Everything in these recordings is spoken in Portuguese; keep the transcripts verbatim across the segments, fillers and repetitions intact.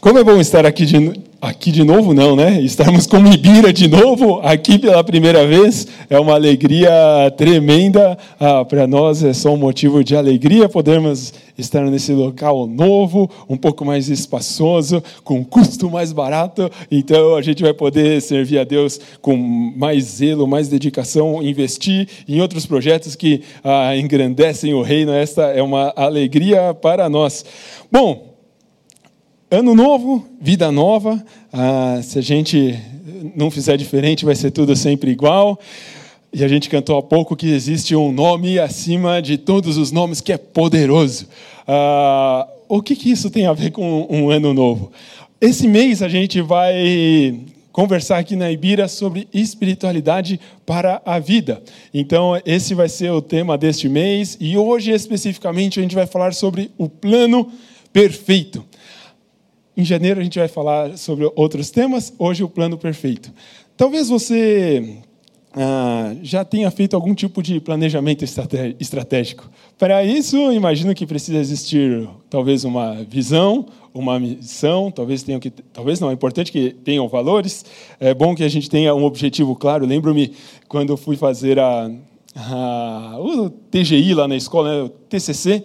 Como é bom estar aqui de, aqui de novo, não, né? Estarmos com Ibira de novo, aqui pela primeira vez, é uma alegria tremenda. Ah, para nós é só um motivo de alegria podermos estar nesse local novo, um pouco mais espaçoso, com custo mais barato. Então, a gente vai poder servir a Deus com mais zelo, mais dedicação, investir em outros projetos que ah, engrandecem o reino. Esta é uma alegria para nós. Bom, ano novo, vida nova. Ah, se a gente não fizer diferente, vai ser tudo sempre igual. E a gente cantou há pouco que existe um nome acima de todos os nomes que é poderoso. Ah, o que, que isso tem a ver com um ano novo? Esse mês a gente vai conversar aqui na Ibira sobre espiritualidade para a vida. Então, esse vai ser o tema deste mês. E hoje, especificamente, a gente vai falar sobre o plano perfeito. Em janeiro a gente vai falar sobre outros temas, hoje o plano perfeito. Talvez você ah, já tenha feito algum tipo de planejamento estratégico. Para isso, imagino que precisa existir talvez uma visão, uma missão, talvez tenham que, talvez não, é importante que tenham valores. É bom que a gente tenha um objetivo claro. Lembro-me quando eu fui fazer a Ah, o T G I lá na escola, né, o T C C,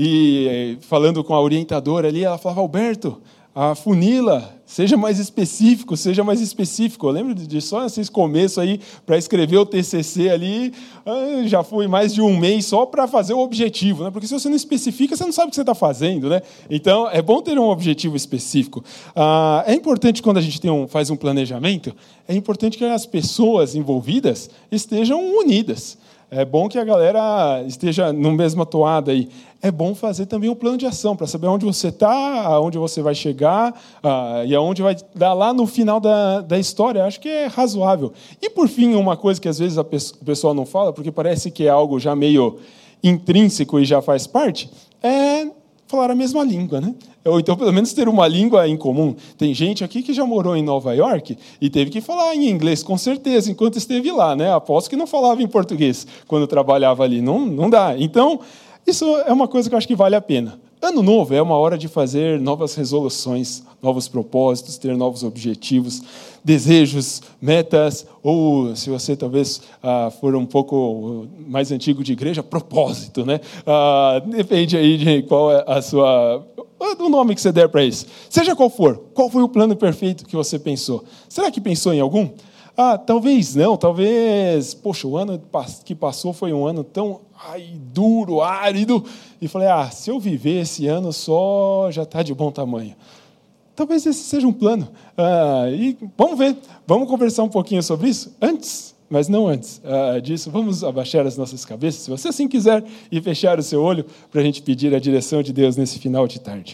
e falando com a orientadora ali, ela falava: Alberto, a funila, seja mais específico, seja mais específico. Eu lembro de só esse começo aí, para escrever o T C C ali, já foi mais de um mês só para fazer o objetivo, né? Porque se você não especifica, você não sabe o que você está fazendo, né? Então, é bom ter um objetivo específico. Ah, é importante, quando a gente tem um, faz um planejamento, é importante que as pessoas envolvidas estejam unidas. É bom que a galera esteja no mesma toada aí. É bom fazer também um plano de ação, para saber onde você está, aonde você vai chegar, uh, e aonde vai dar lá no final da, da história. Acho que é razoável. E, por fim, uma coisa que às vezes a pe- o pessoal não fala, porque parece que é algo já meio intrínseco e já faz parte, é falar a mesma língua, né? Ou então, pelo menos, ter uma língua em comum. Tem gente aqui que já morou em Nova York e teve que falar em inglês, com certeza, enquanto esteve lá, né? Aposto que não falava em português quando trabalhava ali. Não, não dá. Então, isso é uma coisa que eu acho que vale a pena. Ano novo é uma hora de fazer novas resoluções, novos propósitos, ter novos objetivos, desejos, metas, ou, se você talvez ah, for um pouco mais antigo de igreja, propósito, né? Ah, depende aí de qual é a sua... do nome que você der para isso. Seja qual for, qual foi o plano perfeito que você pensou? Será que pensou em algum? Ah, talvez não, talvez... Poxa, o ano que passou foi um ano tão ai, duro, árido, e falei, ah, se eu viver esse ano só, já está de bom tamanho. Talvez esse seja um plano. Ah, e vamos ver, vamos conversar um pouquinho sobre isso? Antes, mas não antes ah, disso, vamos abaixar as nossas cabeças, se você assim quiser, e fechar o seu olho, para a gente pedir a direção de Deus nesse final de tarde.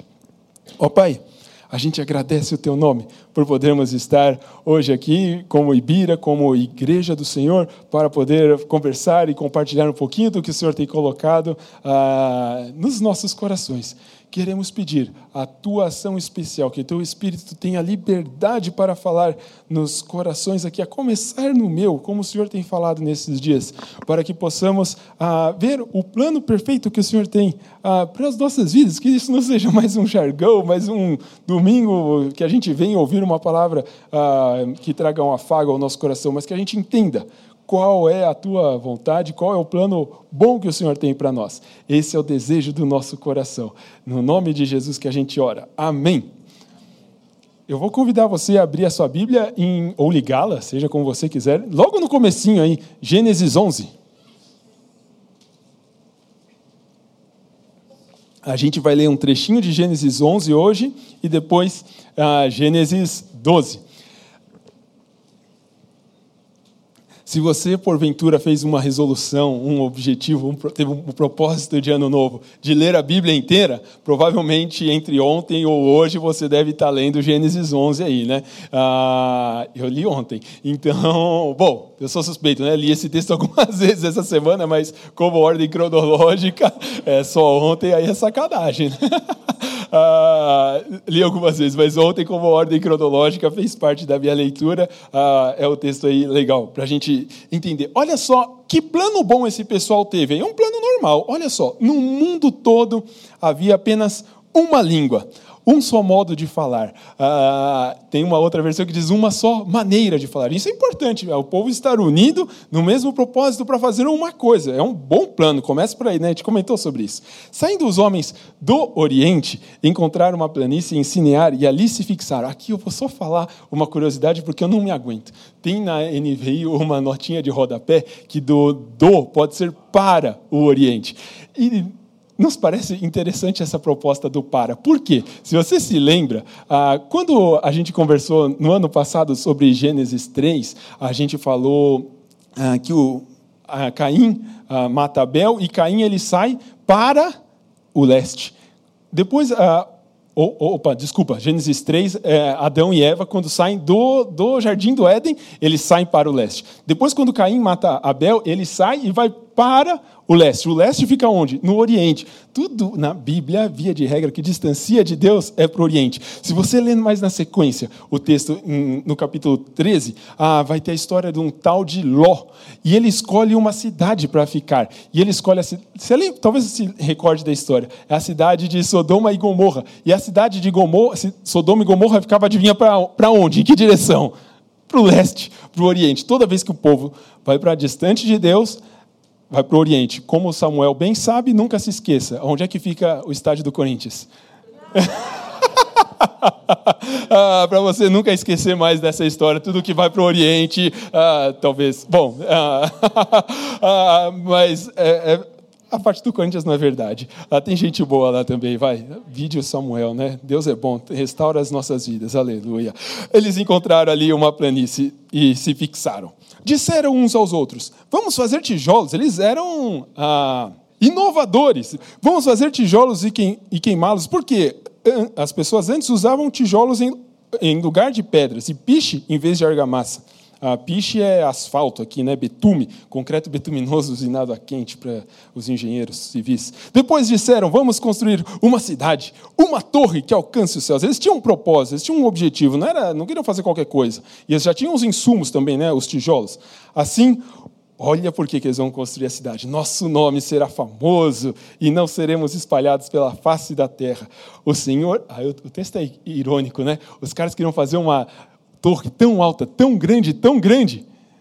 Ó Pai, a gente agradece o Teu nome por podermos estar hoje aqui como Ibira, como Igreja do Senhor, para poder conversar e compartilhar um pouquinho do que o Senhor tem colocado ah, nos nossos corações. Queremos pedir a Tua ação especial, que Teu Espírito tenha liberdade para falar nos corações aqui, a começar no meu, como o Senhor tem falado nesses dias, para que possamos ah, ver o plano perfeito que o Senhor tem ah, para as nossas vidas, que isso não seja mais um jargão, mais um domingo que a gente venha ouvir uma palavra ah, que traga um afago ao nosso coração, mas que a gente entenda qual é a Tua vontade, qual é o plano bom que o Senhor tem para nós. Esse é o desejo do nosso coração. No nome de Jesus que a gente ora. Amém. Eu vou convidar você a abrir a sua Bíblia em, ou ligá-la, seja como você quiser, logo no comecinho aí, Gênesis onze. A gente vai ler um trechinho de Gênesis onze hoje e depois ah, Gênesis doze. Se você, porventura, fez uma resolução, um objetivo, um, teve um propósito de ano novo, de ler a Bíblia inteira, provavelmente entre ontem ou hoje você deve estar lendo Gênesis onze aí, né? Ah, eu li ontem. Então, bom, eu sou suspeito, né? Li esse texto algumas vezes essa semana, mas como ordem cronológica, é só ontem, aí é sacanagem, né? Ah, li algumas vezes, mas ontem, como ordem cronológica, fez parte da minha leitura. Ah, é o texto aí legal, para a gente entender. Olha só que plano bom esse pessoal teve. É um plano normal. Olha só, no mundo todo havia apenas uma língua. um só modo de falar. Ah, tem uma outra versão que diz uma só maneira de falar. Isso é importante, o povo estar unido no mesmo propósito para fazer uma coisa. É um bom plano, começa por aí, né? A gente comentou sobre isso. Saindo os homens do Oriente, encontraram uma planície em Sinear e ali se fixaram. Aqui eu vou só falar uma curiosidade porque eu não me aguento. Tem na N V I uma notinha de rodapé que do do pode ser para o Oriente. E nos parece interessante essa proposta do para. Por quê? Se você se lembra, quando a gente conversou no ano passado sobre Gênesis três, a gente falou que o Caim mata Abel e Caim ele sai para o leste. Depois, opa, desculpa, Gênesis três, Adão e Eva, quando saem do, do Jardim do Éden, eles saem para o leste. Depois, quando Caim mata Abel, ele sai e vai para o leste. O leste fica onde? No Oriente. Tudo na Bíblia, via de regra, que distancia de Deus é para o Oriente. Se você ler mais na sequência o texto no capítulo treze, ah, vai ter a história de um tal de Ló. E ele escolhe uma cidade para ficar. E ele escolhe a cidade. Você talvez se recorde da história. É a cidade de Sodoma e Gomorra. E a cidade de Gomorra, Sodoma e Gomorra ficava, adivinha para onde? Em que direção? Para o leste, para o Oriente. Toda vez que o povo vai para distante de Deus, vai para o Oriente. Como Samuel bem sabe, nunca se esqueça. Onde é que fica o estádio do Corinthians? ah, para você nunca esquecer mais dessa história, tudo que vai para o Oriente, ah, talvez... Bom, ah, ah, mas é, é, a parte do Corinthians não é verdade. Ah, tem gente boa lá também, vai. Vídeo Samuel, né? Deus é bom, restaura as nossas vidas, aleluia. Eles encontraram ali uma planície e se fixaram. Disseram uns aos outros, vamos fazer tijolos. Eles eram ah, inovadores. Vamos fazer tijolos e, queim, e queimá-los. Por quê? As pessoas antes usavam tijolos em, em lugar de pedras e piche em vez de argamassa. Ah, piche é asfalto aqui, né? Betume, concreto betuminoso usinado a quente para os engenheiros civis. Depois disseram, vamos construir uma cidade, uma torre que alcance os céus. Eles tinham um propósito, eles tinham um objetivo, não, era, não queriam fazer qualquer coisa. E eles já tinham os insumos também, né? Os tijolos. Assim, olha por que eles vão construir a cidade. Nosso nome será famoso e não seremos espalhados pela face da terra. O Senhor... Ah, o texto é irônico, né? Os caras queriam fazer uma torre tão alta, tão grande, tão grande,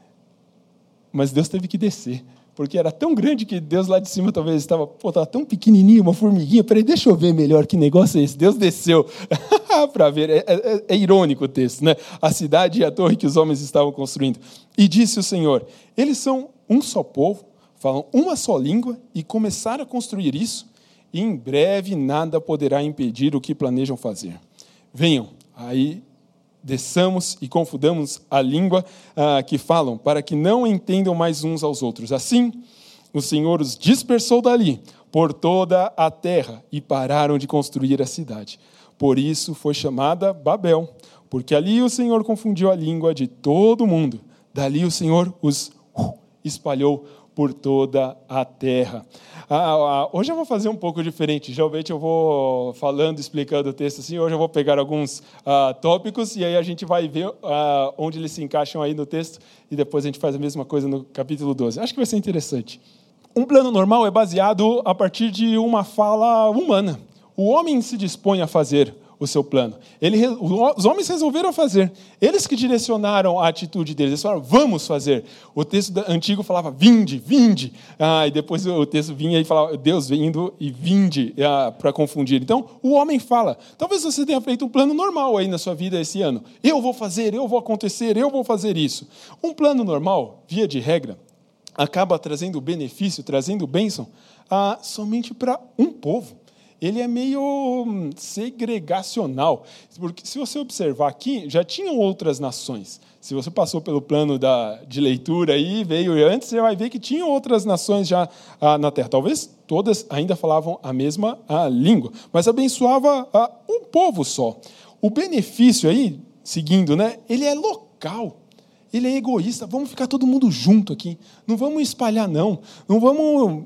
mas Deus teve que descer, porque era tão grande que Deus lá de cima talvez estava, pô, estava tão pequenininho, uma formiguinha, peraí, deixa eu ver melhor que negócio é esse. Deus desceu para ver, é, é, é irônico o texto, né? A cidade e a torre que os homens estavam construindo. E disse o Senhor, eles são um só povo, falam uma só língua e começaram a construir isso, e em breve nada poderá impedir o que planejam fazer. Venham, aí desçamos e confundamos a língua ah, que falam, para que não entendam mais uns aos outros. Assim, o Senhor os dispersou dali, por toda a terra, e pararam de construir a cidade. Por isso foi chamada Babel, porque ali o Senhor confundiu a língua de todo mundo. Dali o Senhor os uh, espalhou por toda a terra. Ah, ah, hoje eu vou fazer um pouco diferente. Geralmente eu vou falando, explicando o texto assim. Hoje eu vou pegar alguns ah, tópicos e aí a gente vai ver ah, onde eles se encaixam aí no texto e depois a gente faz a mesma coisa no capítulo doze. Acho que vai ser interessante. Um plano normal é baseado a partir de uma fala humana. O homem se dispõe a fazer o seu plano. Ele, os homens resolveram fazer. Eles que direcionaram a atitude deles. Eles falaram, vamos fazer. O texto antigo falava, vinde, vinde. Ah, e depois o texto vinha e falava, Deus vindo e vinde, ah, para confundir. Então, o homem fala. Talvez você tenha feito um plano normal aí na sua vida esse ano. Eu vou fazer, eu vou acontecer, eu vou fazer isso. Um plano normal, via de regra, acaba trazendo benefício, trazendo bênção, ah, somente para um povo. Ele é meio segregacional, porque se você observar aqui, já tinham outras nações. Se você passou pelo plano da, de leitura aí, veio antes, você vai ver que tinham outras nações já ah, na Terra. Talvez todas ainda falavam a mesma a língua, mas abençoava ah, um povo só. O benefício aí, seguindo, né, ele é local. Ele é egoísta. Vamos ficar todo mundo junto aqui. Não vamos espalhar, não. Não vamos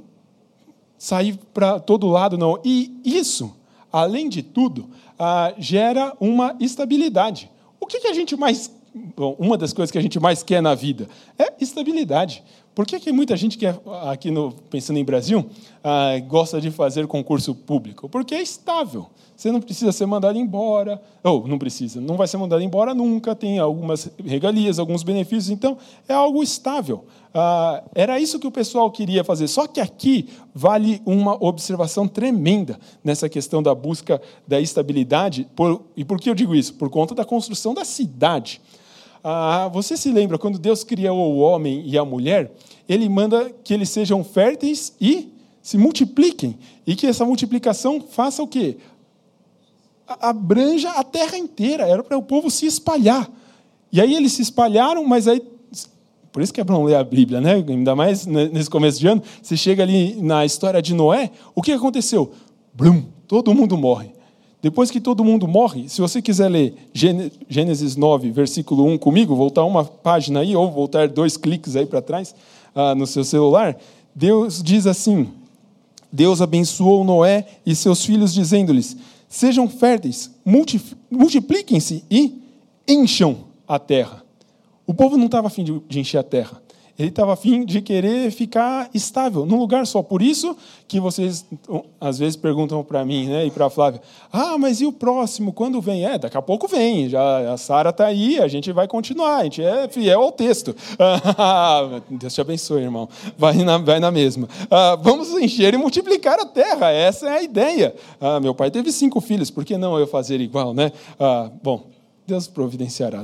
sair para todo lado, não. E isso, além de tudo, ah, gera uma estabilidade. O que, que a gente mais... Bom, uma das coisas que a gente mais quer na vida é estabilidade. Por que, que muita gente que é, aqui no, pensando em Brasil, ah, gosta de fazer concurso público? Porque é estável. Você não precisa ser mandado embora, ou não precisa, não vai ser mandado embora nunca, tem algumas regalias, alguns benefícios, então é algo estável. Ah, era isso que o pessoal queria fazer, só que aqui vale uma observação tremenda nessa questão da busca da estabilidade. Por, e por que eu digo isso? Por conta da construção da cidade. Ah, você se lembra, quando Deus criou o homem e a mulher, Ele manda que eles sejam férteis e se multipliquem, e que essa multiplicação faça o quê? Abranja a terra inteira, era para o povo se espalhar. E aí eles se espalharam, mas aí, por isso que é bom ler a Bíblia, né? Ainda mais nesse começo de ano, você chega ali na história de Noé, o que aconteceu? Blum, todo mundo morre. Depois que todo mundo morre, se você quiser ler Gênesis nove, versículo um comigo, voltar uma página aí, ou voltar dois cliques aí para trás, ah, no seu celular, Deus diz assim, Deus abençoou Noé e seus filhos, dizendo-lhes, sejam férteis, multipliquem-se e encham a terra. O povo não estava a fim de encher a terra. Ele estava a fim de querer ficar estável, num lugar só. Por isso que vocês, às vezes, perguntam para mim, né, e para a Flávia, ah, mas e o próximo, quando vem? É, daqui a pouco vem, já, a Sara está aí, a gente vai continuar, a gente é fiel ao texto. Ah, Deus te abençoe, irmão. Vai na, vai na mesma. Ah, vamos encher e multiplicar a terra, essa é a ideia. Ah, meu pai teve cinco filhos, por que não eu fazer igual, né? Ah, bom... Deus providenciará.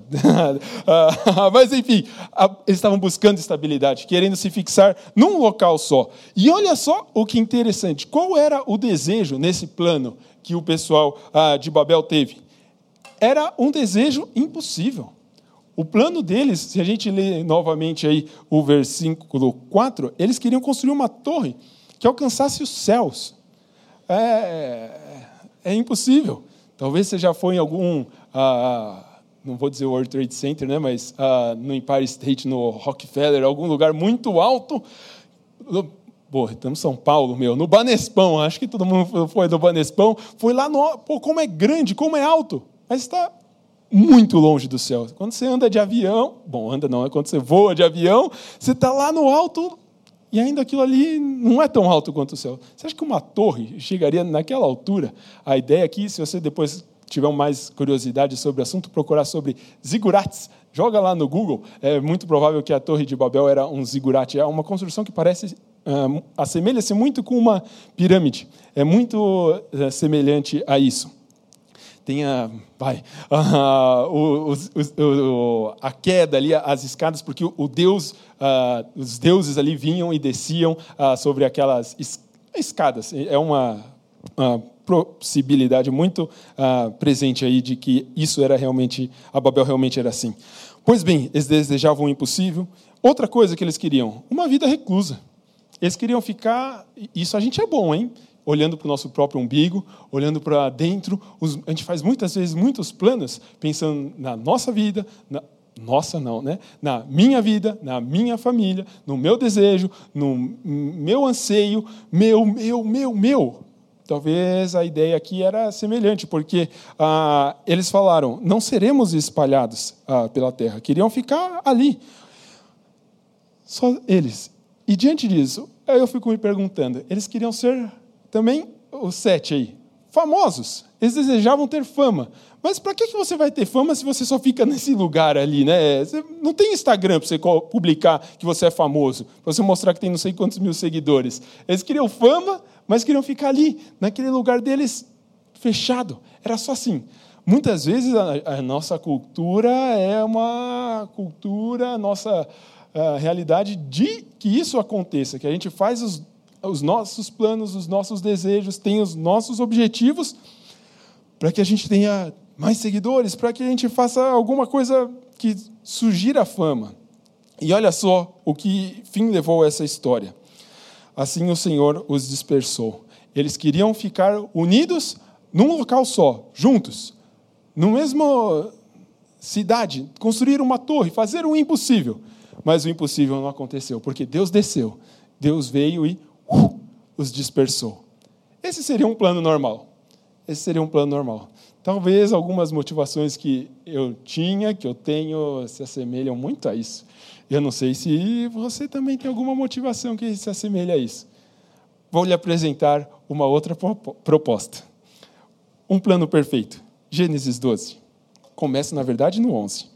Mas, enfim, eles estavam buscando estabilidade, querendo se fixar num local só. E olha só o que interessante. Qual era o desejo nesse plano que o pessoal de Babel teve? Era um desejo impossível. O plano deles, se a gente ler novamente aí o versículo quatro, eles queriam construir uma torre que alcançasse os céus. É, é impossível. Talvez você já foi em algum... Ah, não vou dizer o World Trade Center, né, mas ah, no Empire State, no Rockefeller, algum lugar muito alto. Pô, estamos em São Paulo, meu, no Banespão, acho que todo mundo foi do Banespão. Foi lá no... Pô, como é grande, como é alto, mas está muito longe do céu. Quando você anda de avião, bom, anda não, é quando você voa de avião, você está lá no alto e ainda aquilo ali não é tão alto quanto o céu. Você acha que uma torre chegaria naquela altura? A ideia aqui, se você depois tiver mais curiosidade sobre o assunto, procurar sobre zigurates, joga lá no Google, é muito provável que a Torre de Babel era um zigurate, é uma construção que parece, uh, assemelha-se muito com uma pirâmide, é muito uh, semelhante a isso. Tem a, vai, uh, o, o, o, a queda ali, as escadas, porque o Deus, uh, os deuses ali vinham e desciam uh, sobre aquelas es, escadas, é uma... Uh, possibilidade muito uh, presente aí de que isso era realmente, a Babel realmente era assim. Pois bem, eles desejavam o impossível. Outra coisa que eles queriam, uma vida reclusa. Eles queriam ficar, isso a gente é bom, hein? Olhando para o nosso próprio umbigo, olhando para dentro. Os, a gente faz muitas vezes muitos planos, pensando na nossa vida, na, nossa não, né? Na minha vida, na minha família, no meu desejo, no meu anseio, meu, meu, meu, meu. Talvez a ideia aqui era semelhante, porque ah, eles falaram, não seremos espalhados ah, pela terra, queriam ficar ali. Só eles. E diante disso, eu fico me perguntando, eles queriam ser também, os sete aí, famosos. Eles desejavam ter fama. Mas para que você vai ter fama se você só fica nesse lugar ali, né? Você não tem Instagram para você publicar que você é famoso, para você mostrar que tem não sei quantos mil seguidores. Eles queriam fama, mas queriam ficar ali, naquele lugar deles fechado. Era só assim. Muitas vezes a, a nossa cultura é uma cultura, a nossa a realidade de que isso aconteça, que a gente faz os, os nossos planos, os nossos desejos, tem os nossos objetivos, para que a gente tenha mais seguidores, para que a gente faça alguma coisa que sugira a fama. E olha só o que fim levou a essa história. Assim o Senhor os dispersou. Eles queriam ficar unidos num local só, juntos, no mesmo cidade, construir uma torre, fazer o impossível. Mas o impossível não aconteceu, porque Deus desceu, Deus veio e uh, os dispersou. Esse seria um plano normal. Esse seria um plano normal. Talvez algumas motivações que eu tinha, que eu tenho, se assemelham muito a isso. Eu não sei se você também tem alguma motivação que se assemelha a isso. Vou lhe apresentar uma outra proposta. Um plano perfeito. Gênesis doze. Começa, na verdade, no onze.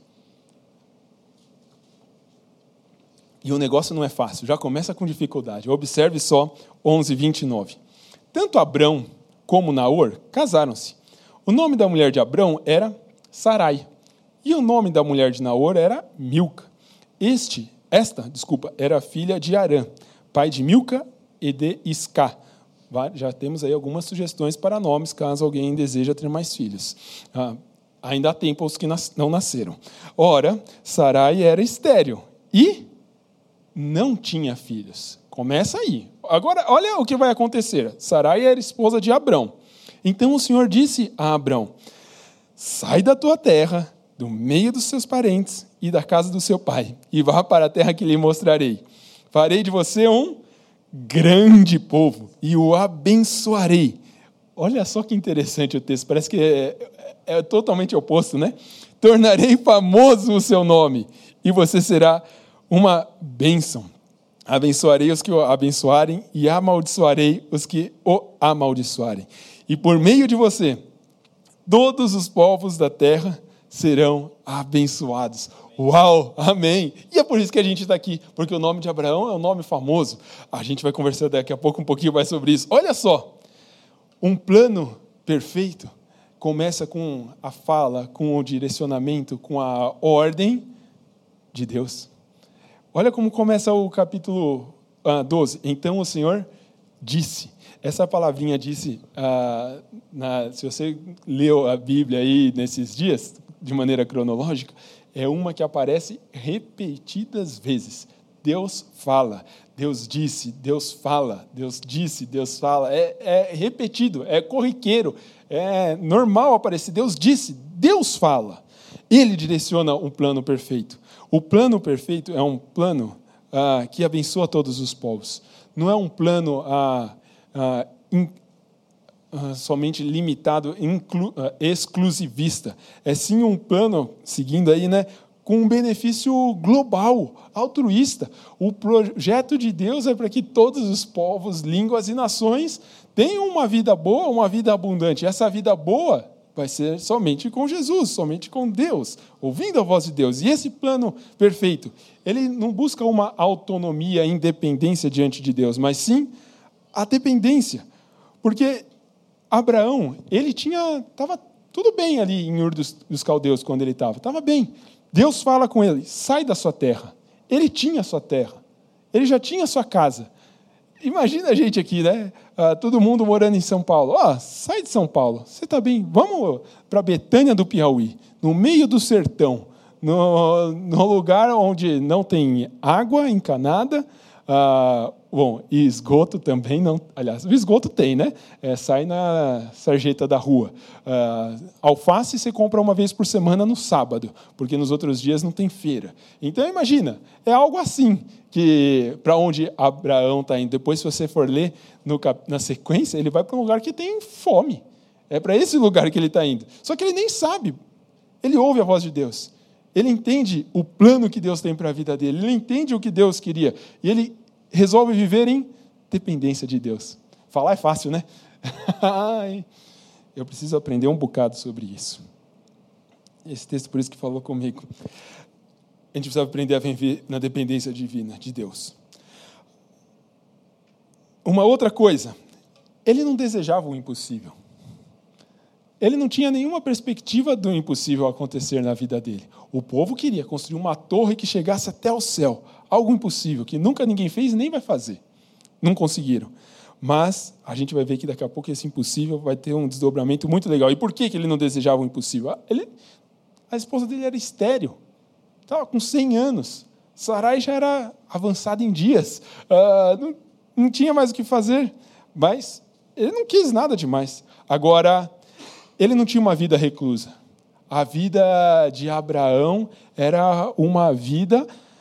E o negócio não é fácil, já começa com dificuldade. Observe só onze, vinte e nove. Tanto Abrão como Naor casaram-se. O nome da mulher de Abrão era Sarai. E o nome da mulher de Naor era Milca. Este, esta, desculpa, era filha de Arã, pai de Milca e de Iscá. Já temos aí algumas sugestões para nomes, caso alguém deseja ter mais filhos. Ah, ainda há tempo aos que não nasceram. Ora, Sarai era estéril e não tinha filhos. Começa aí. Agora, olha o que vai acontecer. Sarai era esposa de Abrão. Então o Senhor disse a Abrão: sai da tua terra, do meio dos seus parentes e da casa do seu pai, e vá para a terra que lhe mostrarei. Farei de você um grande povo e o abençoarei. Olha só que interessante o texto, parece que é, é, é totalmente oposto, né? Tornarei famoso o seu nome e você será uma bênção. Abençoarei os que o abençoarem e amaldiçoarei os que o amaldiçoarem. E por meio de você, todos os povos da terra serão abençoados. Uau, amém. E é por isso que a gente está aqui, porque o nome de Abraão é um nome famoso. A gente vai conversar daqui a pouco um pouquinho mais sobre isso. Olha só, um plano perfeito começa com a fala, com o direcionamento, com a ordem de Deus. Olha como começa o capítulo doze. Então o Senhor disse. Essa palavrinha disse, ah, na, se você leu a Bíblia aí nesses dias, de maneira cronológica, é uma que aparece repetidas vezes. Deus fala, Deus disse, Deus fala, Deus disse, Deus fala. É, é repetido, é corriqueiro, é normal aparecer. Deus disse, Deus fala. Ele direciona um plano perfeito. O plano perfeito é um plano ah, que abençoa todos os povos. Não é um plano ah, ah, in, ah, somente limitado, inclu, ah, exclusivista. É sim um plano, seguindo aí, né, com um benefício global, altruísta. O projeto de Deus é para que todos os povos, línguas e nações tenham uma vida boa, uma vida abundante. Essa vida boa vai ser somente com Jesus, somente com Deus, ouvindo a voz de Deus. E esse plano perfeito, ele não busca uma autonomia, independência diante de Deus, mas sim a dependência. Porque Abraão, ele tinha, estava tudo bem ali em Ur dos, dos Caldeus quando ele estava, estava bem. Deus fala com ele, sai da sua terra. Ele tinha a sua terra, ele já tinha a sua casa. Imagina a gente aqui, né? Ah, todo mundo morando em São Paulo. Ó, oh, sai de São Paulo, você está bem. Vamos para Betânia do Piauí, no meio do sertão, no, no lugar onde não tem água encanada, ah, bom, e esgoto também não. Aliás, o esgoto tem, né? É, sai na sarjeta da rua. Ah, alface você compra uma vez por semana no sábado, porque nos outros dias não tem feira. Então, imagina, é algo assim que para onde Abraão está indo. Depois, se você for ler no, na sequência, ele vai para um lugar que tem fome. É para esse lugar que ele está indo. Só que ele nem sabe. Ele ouve a voz de Deus. Ele entende o plano que Deus tem para a vida dele. Ele entende o que Deus queria. E ele resolve viver em dependência de Deus. Falar é fácil, né? Eu preciso aprender um bocado sobre isso. Esse texto, por isso que falou comigo. A gente precisa aprender a viver na dependência divina de Deus. Uma outra coisa, ele não desejava o impossível. Ele não tinha nenhuma perspectiva do impossível acontecer na vida dele. O povo queria construir uma torre que chegasse até o céu. Algo impossível, que nunca ninguém fez e nem vai fazer. Não conseguiram. Mas a gente vai ver que daqui a pouco esse impossível vai ter um desdobramento muito legal. E por que ele não desejava o impossível? Ele, a esposa dele era estéril. Estava com cem anos. Sarai já era avançada em dias. Uh, não, não tinha mais o que fazer. Mas ele não quis nada demais. Agora, ele não tinha uma vida reclusa. A vida de Abraão era uma vida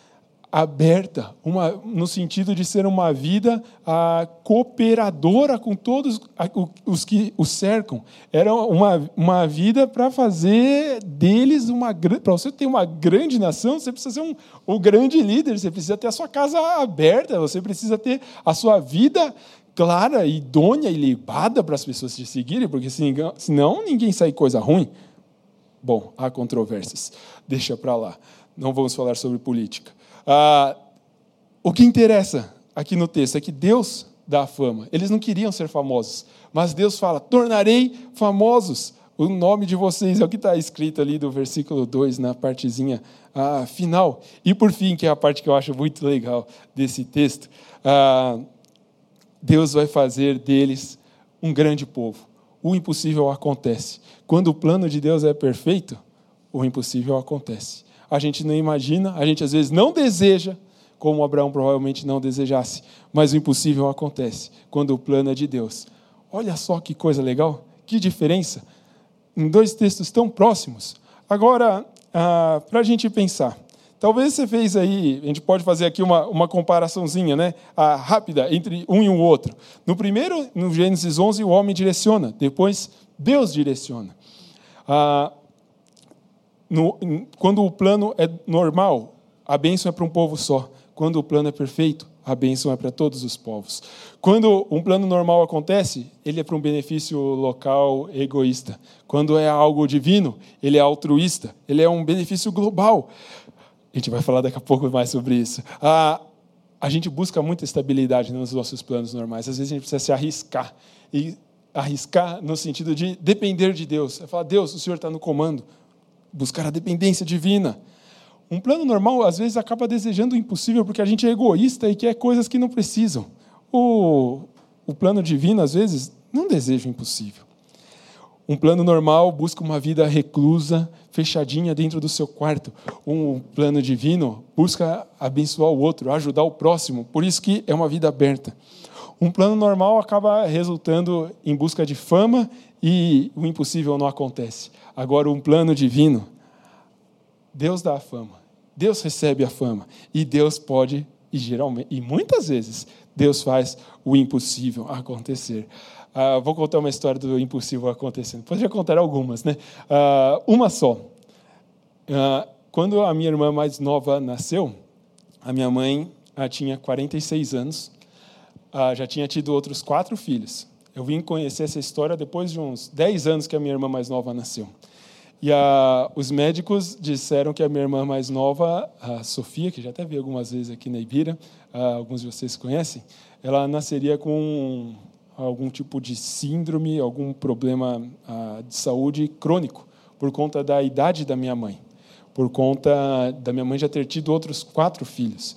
aberta, uma, no sentido de ser uma vida ah, cooperadora com todos os que o cercam. Era uma, uma vida para fazer deles uma grande... Para você ter uma grande nação, você precisa ser um, um grande líder, você precisa ter a sua casa aberta, você precisa ter a sua vida clara, idônea e libada para as pessoas te seguirem, porque senão ninguém sai coisa ruim. Bom, há controvérsias. Deixa para lá. Não vamos falar sobre política. Ah, o que interessa aqui no texto é que Deus dá a fama. Eles não queriam ser famosos, mas Deus fala, tornarei famosos o nome de vocês. É o que está escrito ali do versículo dois, na partezinha ah, final. E por fim, que é a parte que eu acho muito legal desse texto, ah, Deus vai fazer deles um grande povo. O impossível acontece. Quando o plano de Deus é perfeito, o impossível acontece. A gente não imagina, a gente às vezes não deseja, como Abraão provavelmente não desejasse, mas o impossível acontece quando o plano é de Deus. Olha só que coisa legal, que diferença, em dois textos tão próximos. Agora, ah, para a gente pensar, talvez você fez aí, a gente pode fazer aqui uma, uma comparaçãozinha, né, ah, rápida, entre um e o outro. No primeiro, no Gênesis onze, o homem direciona, depois Deus direciona. Ah, No, quando o plano é normal, a bênção é para um povo só. Quando o plano é perfeito, a bênção é para todos os povos. Quando um plano normal acontece, ele é para um benefício local egoísta. Quando é algo divino, ele é altruísta, ele é um benefício global. A gente vai falar daqui a pouco mais sobre isso. A, a gente busca muita estabilidade nos nossos planos normais. Às vezes a gente precisa se arriscar. E arriscar no sentido de depender de Deus. É falar, Deus, o Senhor está no comando. Buscar a dependência divina. Um plano normal, às vezes, acaba desejando o impossível porque a gente é egoísta e quer coisas que não precisam. O, o plano divino, às vezes, não deseja o impossível. Um plano normal busca uma vida reclusa, fechadinha dentro do seu quarto. Um plano divino busca abençoar o outro, ajudar o próximo. Por isso que é uma vida aberta. Um plano normal acaba resultando em busca de fama e o impossível não acontece. Agora, um plano divino, Deus dá a fama, Deus recebe a fama e Deus pode, e geralmente, e muitas vezes, Deus faz o impossível acontecer. Uh, vou contar uma história do impossível acontecendo. Poderia contar algumas, né? Uh, uma só. Uh, quando a minha irmã mais nova nasceu, a minha mãe uh, tinha quarenta e seis anos, uh, já tinha tido outros quatro filhos. Eu vim conhecer essa história depois de uns dez anos que a minha irmã mais nova nasceu. E a, os médicos disseram que a minha irmã mais nova, a Sofia, que já até vi algumas vezes aqui na Ibira, a, alguns de vocês conhecem, ela nasceria com algum tipo de síndrome, algum problema a, de saúde crônico, por conta da idade da minha mãe, por conta da minha mãe já ter tido outros quatro filhos.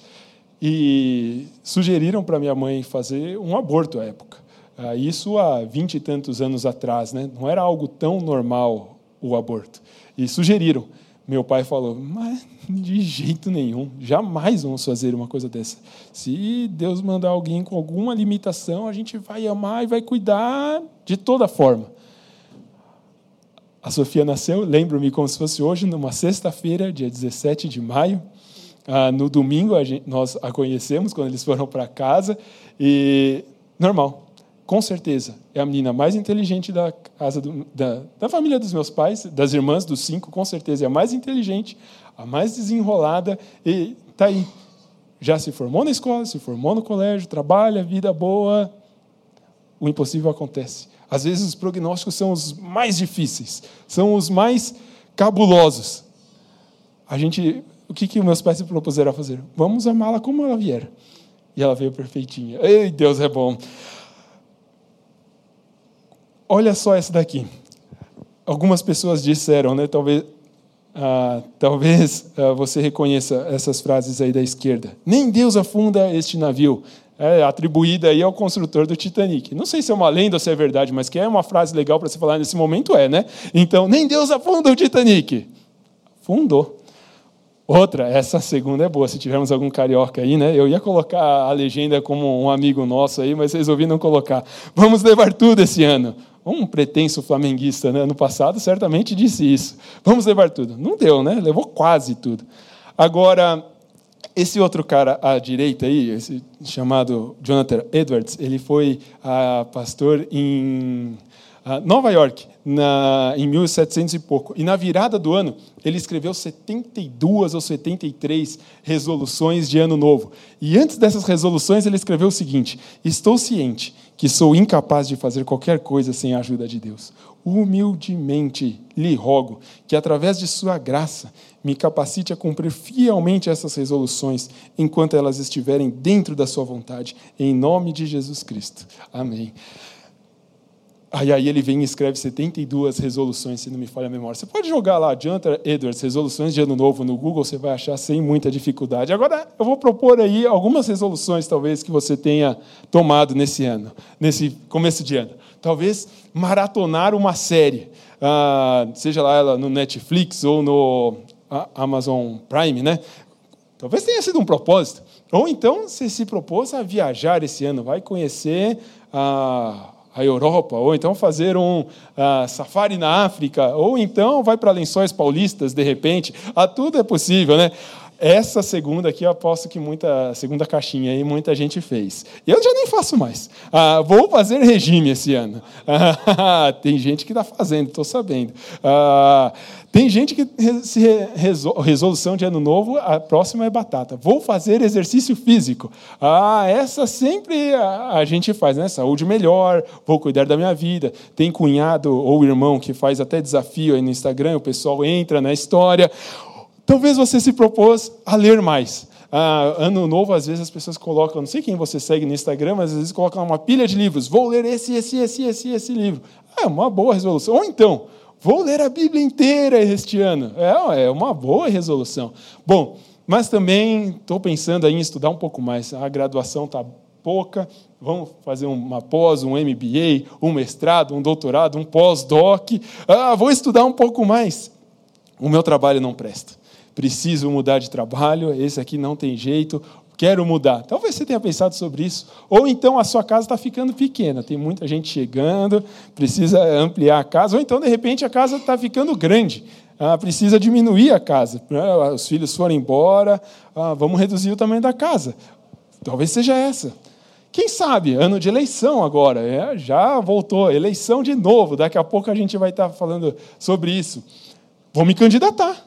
E sugeriram para minha mãe fazer um aborto à época. Isso há vinte e tantos anos atrás, né? Não era algo tão normal o aborto. E sugeriram. Meu pai falou, mas de jeito nenhum, jamais vamos fazer uma coisa dessa. Se Deus mandar alguém com alguma limitação, a gente vai amar e vai cuidar de toda forma. A Sofia nasceu, lembro-me como se fosse hoje, numa sexta-feira, dia dezessete de maio. Ah, no domingo, a gente, nós a conhecemos, quando eles foram para casa. E normal. Com certeza, é a menina mais inteligente da casa do, da, da família dos meus pais, das irmãs dos cinco, com certeza é a mais inteligente, a mais desenrolada, e está aí. Já se formou na escola, se formou no colégio, trabalha, vida boa. O impossível acontece. Às vezes os prognósticos são os mais difíceis, são os mais cabulosos. A gente, o que, que meus pais se propuseram a fazer? Vamos amá-la como ela vier. E ela veio perfeitinha. Ei, Deus é bom. Olha só essa daqui. Algumas pessoas disseram, né? Talvez, ah, talvez ah, você reconheça essas frases aí da esquerda. Nem Deus afunda este navio. É atribuída aí ao construtor do Titanic. Não sei se é uma lenda ou se é verdade, mas que é uma frase legal para se falar nesse momento é, né? Então, nem Deus afunda o Titanic. Afundou. Outra, essa segunda é boa, se tivermos algum carioca aí, né? Eu ia colocar a legenda como um amigo nosso aí, mas resolvi não colocar. Vamos levar tudo esse ano. Um pretenso flamenguista, né? No passado certamente disse isso. Vamos levar tudo. Não deu, né? Levou quase tudo. Agora, Esse outro cara à direita aí, esse chamado Jonathan Edwards, ele foi ah, pastor em ah, Nova York, na, em mil e setecentos e pouco. E na virada do ano, ele escreveu setenta e duas ou setenta e três resoluções de ano novo. E antes dessas resoluções, ele escreveu o seguinte: estou ciente que sou incapaz de fazer qualquer coisa sem a ajuda de Deus. Humildemente lhe rogo que, através de sua graça, me capacite a cumprir fielmente essas resoluções, enquanto elas estiverem dentro da sua vontade, em nome de Jesus Cristo. Amém. Aí, aí ele vem e escreve setenta e duas resoluções, se não me falha a memória. Você pode jogar lá, Jonathan Edwards, resoluções de ano novo no Google, você vai achar sem muita dificuldade. Agora, eu vou propor aí algumas resoluções, talvez, que você tenha tomado nesse ano, nesse começo de ano. Talvez maratonar uma série, ah, seja lá ela no Netflix ou no Amazon Prime, né? Talvez tenha sido um propósito. Ou então, você se propôs a viajar esse ano, vai conhecer a... a Europa, ou então fazer um uh, safari na África, ou então vai para Lençóis Paulistas, de repente. Ah, tudo é possível, né? Essa segunda aqui, eu aposto que muita segunda caixinha aí, muita gente fez. Eu já nem faço mais. Ah, vou fazer regime esse ano. Ah, tem gente que está fazendo, estou sabendo. Ah, tem gente que se resolução de ano novo, a próxima é batata. Vou fazer exercício físico. Ah, essa sempre a, a gente faz, né? Saúde melhor, vou cuidar da minha vida. Tem cunhado ou irmão que faz até desafio aí no Instagram, o pessoal entra na história. Talvez você se propôs a ler mais. Ah, ano novo, às vezes as pessoas colocam, não sei quem você segue no Instagram, mas às vezes colocam uma pilha de livros. Vou ler esse, esse, esse, esse, esse livro. É uma boa resolução. Ou então, vou ler a Bíblia inteira este ano. É, é uma boa resolução. Bom, mas também estou pensando em estudar um pouco mais. A graduação está pouca. Vamos fazer uma pós, um M B A, um mestrado, um doutorado, um pós-doc. Ah, vou estudar um pouco mais. O meu trabalho não presta. Preciso mudar de trabalho, esse aqui não tem jeito, quero mudar. Talvez você tenha pensado sobre isso. Ou então a sua casa está ficando pequena, tem muita gente chegando, precisa ampliar a casa. Ou então, de repente, a casa está ficando grande, ah, precisa diminuir a casa. Os filhos foram embora, ah, vamos reduzir o tamanho da casa. Talvez seja essa. Quem sabe, ano de eleição agora, é, já voltou, eleição de novo, daqui a pouco a gente vai estar falando sobre isso. Vou me candidatar.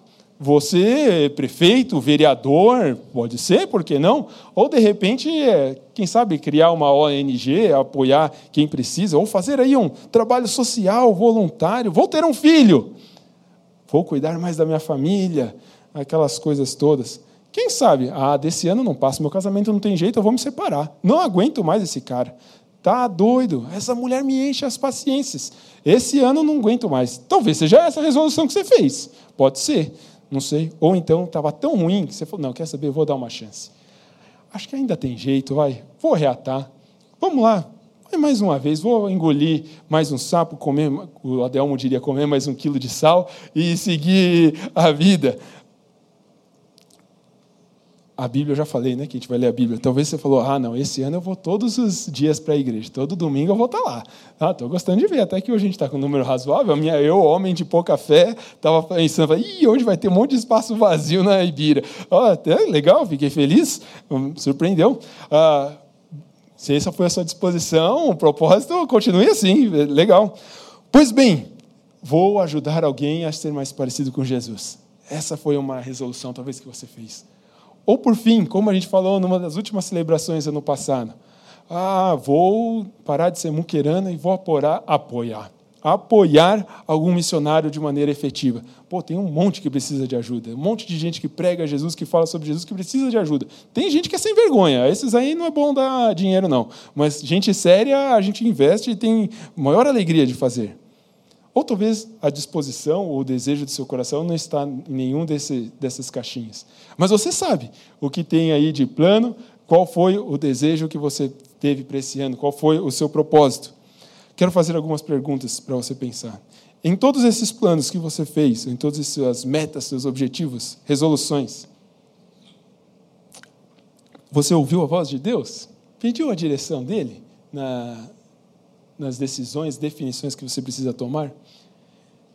Você, prefeito, vereador, pode ser, por que não? Ou, de repente, quem sabe, criar uma O N G, apoiar quem precisa, ou fazer aí um trabalho social, voluntário. Vou ter um filho, vou cuidar mais da minha família, aquelas coisas todas. Quem sabe, ah, desse ano não passa, meu casamento não tem jeito, eu vou me separar. Não aguento mais esse cara. Tá doido, essa mulher me enche as paciências. Esse ano não aguento mais. Talvez seja essa a resolução que você fez. Pode ser. Não sei. Ou então estava tão ruim que você falou, não, quer saber, vou dar uma chance. Acho que ainda tem jeito, vai. Vou reatar. Vamos lá. Vai mais uma vez, vou engolir mais um sapo, comer, o Adelmo diria, comer mais um quilo de sal e seguir a vida. A Bíblia, eu já falei, né, que a gente vai ler a Bíblia. Talvez você falou, ah, não, esse ano eu vou todos os dias para a igreja. Todo domingo eu vou estar lá. Ah, estou gostando de ver. Até que hoje a gente está com um número razoável. A minha, eu, homem de pouca fé, estava pensando, ih, hoje vai ter um monte de espaço vazio na Ibira. Ah, até legal, fiquei feliz. Surpreendeu. Ah, se essa foi a sua disposição, o propósito, continue assim. Legal. Pois bem, vou ajudar alguém a ser mais parecido com Jesus. Essa foi uma resolução, talvez, que você fez. Ou, por fim, como a gente falou numa das últimas celebrações ano passado, ah, vou parar de ser muquerana e vou apoiar, apoiar, apoiar algum missionário de maneira efetiva. Pô, tem um monte que precisa de ajuda, um monte de gente que prega Jesus, que fala sobre Jesus, que precisa de ajuda. Tem gente que é sem vergonha, esses aí não é bom dar dinheiro, não. Mas gente séria, a gente investe e tem maior alegria de fazer. Ou talvez a disposição ou o desejo do seu coração não está em nenhum desse, dessas caixinhas. Mas você sabe o que tem aí de plano, qual foi o desejo que você teve para esse ano, qual foi o seu propósito. Quero fazer algumas perguntas para você pensar. Em todos esses planos que você fez, em todas as suas metas, seus objetivos, resoluções, você ouviu a voz de Deus? Pediu a direção dele na... nas decisões, definições que você precisa tomar?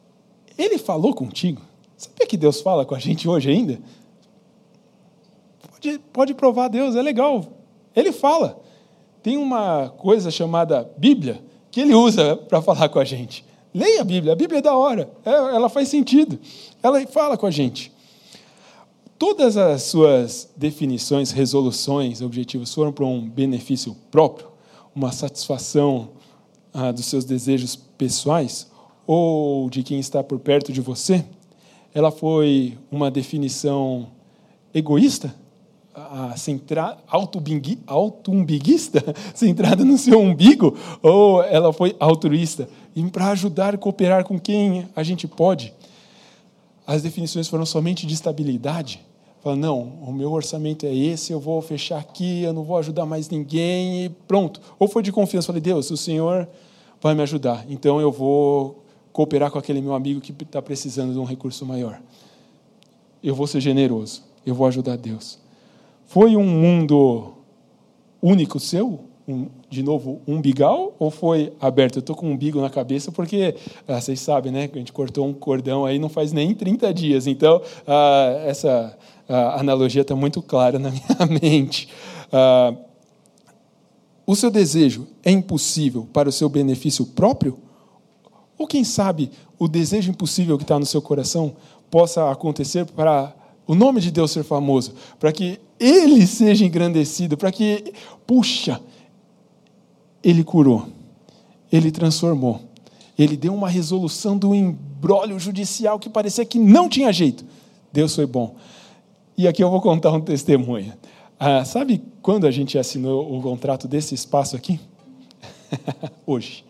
Ele falou contigo? Sabia que Deus fala com a gente hoje ainda? pode, pode provar a Deus, é legal. Ele fala. Tem uma coisa chamada Bíblia, que ele usa para falar com a gente. Leia a Bíblia, a Bíblia é da hora, ela faz sentido. Ela fala com a gente. Todas as suas definições, resoluções, objetivos foram para um benefício próprio, uma satisfação ah, dos seus desejos pessoais ou de quem está por perto de você? Ela foi uma definição egoísta, ah, centra, auto-umbiguista, centrada no seu umbigo, ou ela foi altruísta, para ajudar e cooperar com quem a gente pode? As definições foram somente de estabilidade. Fala, não, o meu orçamento é esse, eu vou fechar aqui, eu não vou ajudar mais ninguém, e pronto. Ou foi de confiança, falei, Deus, o Senhor vai me ajudar, então eu vou cooperar com aquele meu amigo que está precisando de um recurso maior. Eu vou ser generoso, eu vou ajudar Deus. Foi um mundo único seu? Um, de novo, umbigal? Ou foi aberto? Eu estou com um umbigo na cabeça porque, ah, vocês sabem, né? A gente cortou um cordão aí não faz nem trinta dias. Então, ah, essa ah, analogia está muito clara na minha mente. Ah, o seu desejo é impossível para o seu benefício próprio? Ou, quem sabe, o desejo impossível que está no seu coração possa acontecer para o nome de Deus ser famoso, para que Ele seja engrandecido, para que, puxa, Ele curou, Ele transformou, Ele deu uma resolução do imbróglio judicial que parecia que não tinha jeito. Deus foi bom. E aqui eu vou contar um testemunho. Ah, sabe quando a gente assinou o contrato desse espaço aqui? Hoje.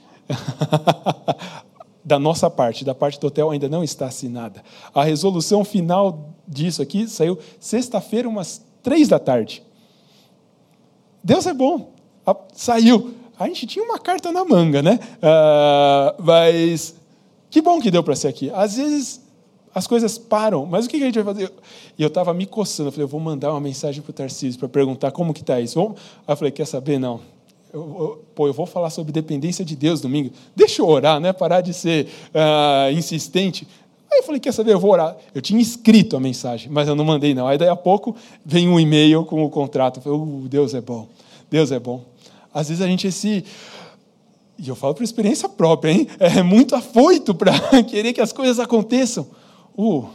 Da nossa parte, da parte do hotel ainda não está assinada. A resolução final disso aqui saiu sexta-feira, umas três da tarde. Deus é bom. Saiu. A gente tinha uma carta na manga, né? Ah, mas que bom que deu para ser aqui. Às vezes as coisas param, mas o que a gente vai fazer? E eu estava me coçando, eu falei, eu vou mandar uma mensagem para o Tarcísio para perguntar como que está isso. Aí eu falei, quer saber? Não. Eu, eu, pô, eu vou falar sobre dependência de Deus domingo. Deixa eu orar, né? Parar de ser ah, insistente. Aí eu falei, quer saber? Eu vou orar. Eu tinha escrito a mensagem, mas eu não mandei, não. Aí, daí a pouco, vem um e-mail com o contrato. Eu falei, uh, Deus é bom. Deus é bom. Às vezes a gente esse... E eu falo por experiência própria, hein? É muito afoito para querer que as coisas aconteçam. Uh,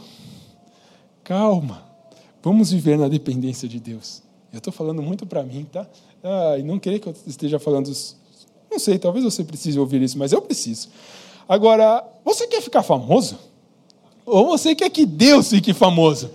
calma. Vamos viver na dependência de Deus. Eu estou falando muito para mim, tá? Ah, e não querer que eu esteja falando... Não sei, talvez você precise ouvir isso, mas eu preciso. Agora, você quer ficar famoso? Ou você quer que Deus fique famoso?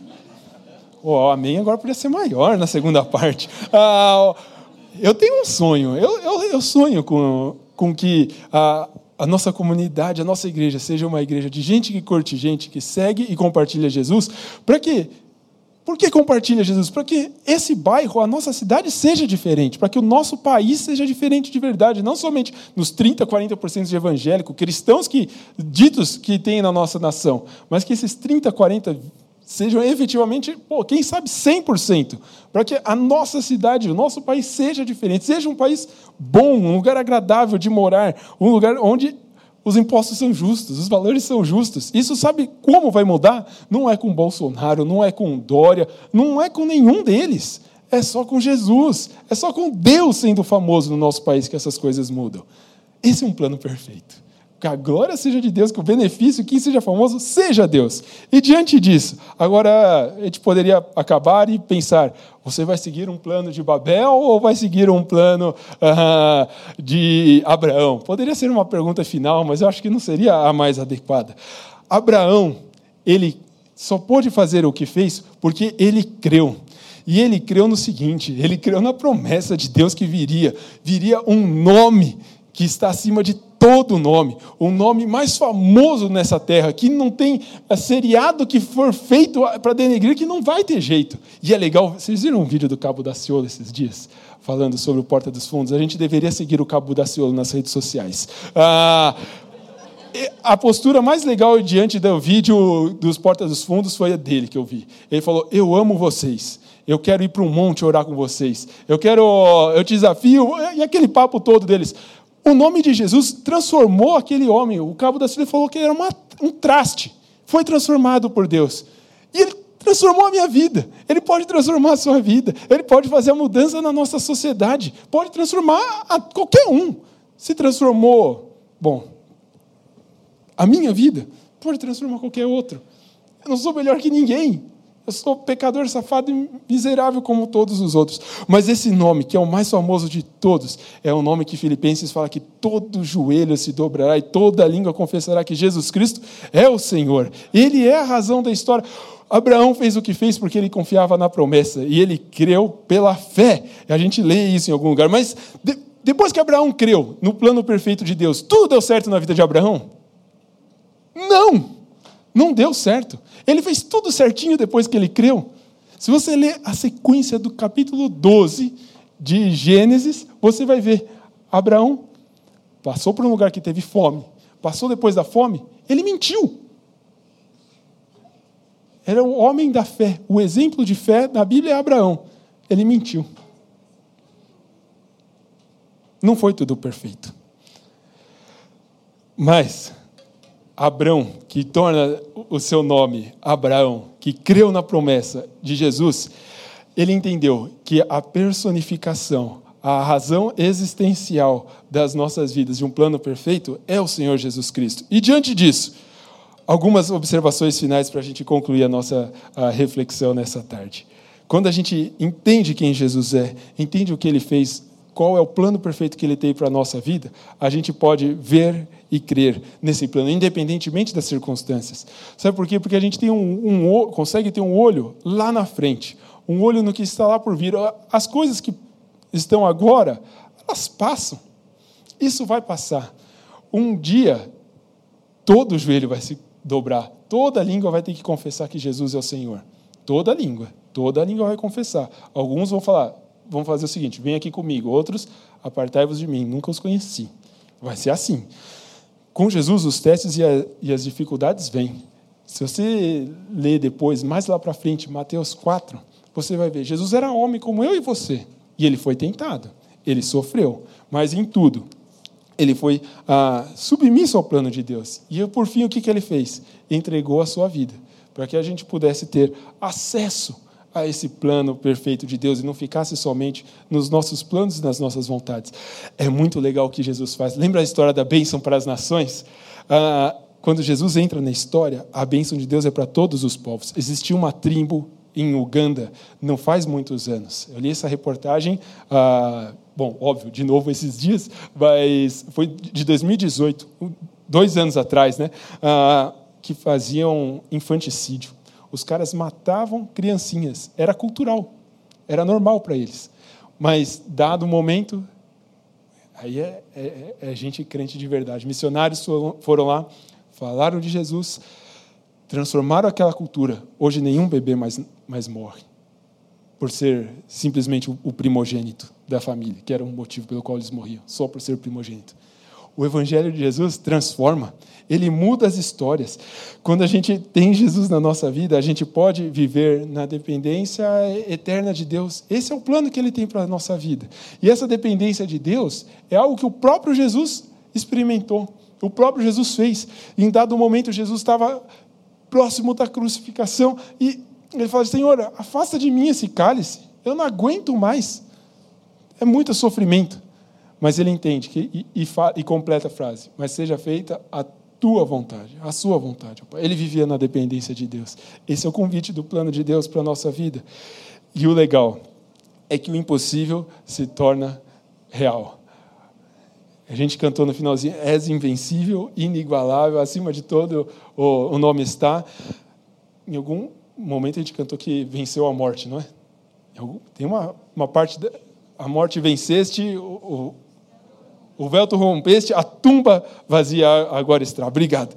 Oh, amém, agora podia ser maior na segunda parte. Ah, eu tenho um sonho. Eu, eu, eu sonho com, com que a, a nossa comunidade, a nossa igreja, seja uma igreja de gente que curte gente, que segue e compartilha Jesus. Para quê? Por que compartilha Jesus? Para que esse bairro, a nossa cidade, seja diferente, para que o nosso país seja diferente de verdade, não somente nos trinta, quarenta por cento de evangélicos, cristãos que, ditos que tem na nossa nação, mas que esses trinta, quarenta por cento sejam efetivamente, pô, quem sabe cem por cento, para que a nossa cidade, o nosso país seja diferente, seja um país bom, um lugar agradável de morar, um lugar onde os impostos são justos, os valores são justos. Isso sabe como vai mudar? Não é com Bolsonaro, não é com Dória, não é com nenhum deles. É só com Jesus, é só com Deus sendo famoso no nosso país que essas coisas mudam. Esse é um plano perfeito. Que a glória seja de Deus, que o benefício, quem seja famoso, seja Deus. E diante disso, agora a gente poderia acabar e pensar, você vai seguir um plano de Babel ou vai seguir um plano uh, de Abraão? Poderia ser uma pergunta final, mas eu acho que não seria a mais adequada. Abraão, ele só pôde fazer o que fez porque ele creu. E ele creu no seguinte, ele creu na promessa de Deus que viria. Viria um nome que está acima de todo nome, o nome mais famoso nessa terra, que não tem seriado que for feito para denegrir, que não vai ter jeito. E é legal, vocês viram um vídeo do Cabo Daciolo esses dias, falando sobre o Porta dos Fundos? A gente deveria seguir o Cabo Daciolo nas redes sociais. Ah, a postura mais legal diante do vídeo dos Porta dos Fundos foi a dele, que eu vi. Ele falou, eu amo vocês. Eu quero ir para um monte orar com vocês. Eu quero, eu te desafio, e aquele papo todo deles. O nome de Jesus transformou aquele homem. O Cabo Daciolo falou que era uma, um traste. Foi transformado por Deus. E ele transformou a minha vida, Ele pode transformar a sua vida, Ele pode fazer a mudança na nossa sociedade, pode transformar a qualquer um. Se transformou, bom, a minha vida pode transformar qualquer outro. Eu não sou melhor que ninguém. Eu sou pecador, safado e miserável como todos os outros. Mas esse nome, que é o mais famoso de todos, é um nome que Filipenses fala que todo joelho se dobrará e toda língua confessará que Jesus Cristo é o Senhor. Ele é a razão da história. Abraão fez o que fez porque ele confiava na promessa e ele creu pela fé. A gente lê isso em algum lugar. Mas de, depois que Abraão creu no plano perfeito de Deus, tudo deu certo na vida de Abraão? Não! Não deu certo. Ele fez tudo certinho depois que ele creu. Se você ler a sequência do capítulo doze de Gênesis, você vai ver Abraão passou por um lugar que teve fome, passou depois da fome, ele mentiu. Era o homem da fé. O exemplo de fé na Bíblia é Abraão. Ele mentiu. Não foi tudo perfeito. Mas Abrão, que torna o seu nome Abraão, que creu na promessa de Jesus, ele entendeu que a personificação, a razão existencial das nossas vidas de um plano perfeito é o Senhor Jesus Cristo. E diante disso, algumas observações finais para a gente concluir a nossa a reflexão nessa tarde. Quando a gente entende quem Jesus é, entende o que Ele fez, qual é o plano perfeito que Ele tem para a nossa vida, a gente pode ver e crer nesse plano, independentemente das circunstâncias. Sabe por quê? Porque a gente tem um, um, consegue ter um olho lá na frente, um olho no que está lá por vir. As coisas que estão agora, elas passam. Isso vai passar. Um dia, todo joelho vai se dobrar, toda língua vai ter que confessar que Jesus é o Senhor. Toda língua, toda língua vai confessar. Alguns vão falar, vão fazer o seguinte, vem aqui comigo. Outros, apartai-vos de mim, nunca os conheci. Vai ser assim. Com Jesus, os testes e, a, e as dificuldades vêm. Se você ler depois, mais lá para frente, Mateus quatro, você vai ver, Jesus era homem como eu e você, e ele foi tentado, ele sofreu, mas em tudo, ele foi ah, submisso ao plano de Deus. E, por fim, o que, que ele fez? Entregou a sua vida, para que a gente pudesse ter acesso a esse plano perfeito de Deus e não ficasse somente nos nossos planos e nas nossas vontades. É muito legal o que Jesus faz. Lembra a história da bênção para as nações? Ah, quando Jesus entra na história, a bênção de Deus é para todos os povos. Existia uma tribo em Uganda, não faz muitos anos. Eu li essa reportagem, ah, bom, óbvio, de novo esses dias, mas foi de dois mil e dezoito, dois anos atrás, né, ah, que faziam infanticídio. Os caras matavam criancinhas. Era cultural, era normal para eles. Mas, dado o momento, aí é, é, é gente crente de verdade. Missionários foram lá, falaram de Jesus, transformaram aquela cultura. Hoje, nenhum bebê mais, mais morre, por ser simplesmente o primogênito da família, que era um motivo pelo qual eles morriam, só por ser primogênito. O Evangelho de Jesus transforma, ele muda as histórias. Quando a gente tem Jesus na nossa vida, a gente pode viver na dependência eterna de Deus. Esse é o plano que ele tem para a nossa vida. E essa dependência de Deus é algo que o próprio Jesus experimentou, o próprio Jesus fez. Em dado momento, Jesus estava próximo da crucificação e ele fala, Senhor, afasta de mim esse cálice, eu não aguento mais. É muito sofrimento. Mas ele entende que, e, e, e completa a frase, mas seja feita a tua vontade, a sua vontade. Ele vivia na dependência de Deus. Esse é o convite do plano de Deus para a nossa vida. E o legal é que o impossível se torna real. A gente cantou no finalzinho, és invencível, inigualável, acima de todo o, o nome está. Em algum momento a gente cantou que venceu a morte, não é? Tem uma, uma parte, da, a morte venceste, o, o O véu tu rompeste, a tumba vazia agora está. Obrigado.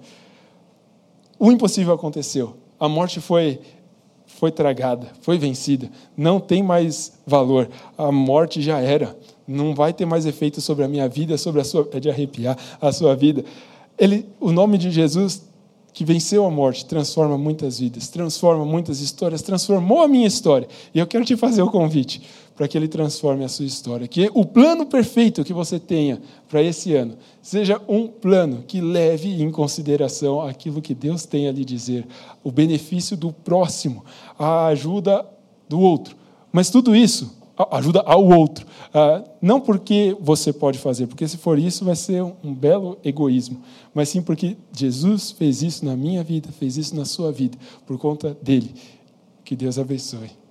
O impossível aconteceu. A morte foi, foi tragada, foi vencida. Não tem mais valor. A morte já era. Não vai ter mais efeito sobre a minha vida, sobre a sua, é de arrepiar a sua vida. Ele, o nome de Jesus que venceu a morte, transforma muitas vidas, transforma muitas histórias, transformou a minha história. E eu quero te fazer o convite para que Ele transforme a sua história. Que o plano perfeito que você tenha para esse ano seja um plano que leve em consideração aquilo que Deus tem a lhe dizer, o benefício do próximo, a ajuda do outro. Mas tudo isso, ajuda ao outro. Não porque você pode fazer, porque se for isso vai ser um belo egoísmo, mas sim porque Jesus fez isso na minha vida, fez isso na sua vida, por conta dele. Que Deus abençoe.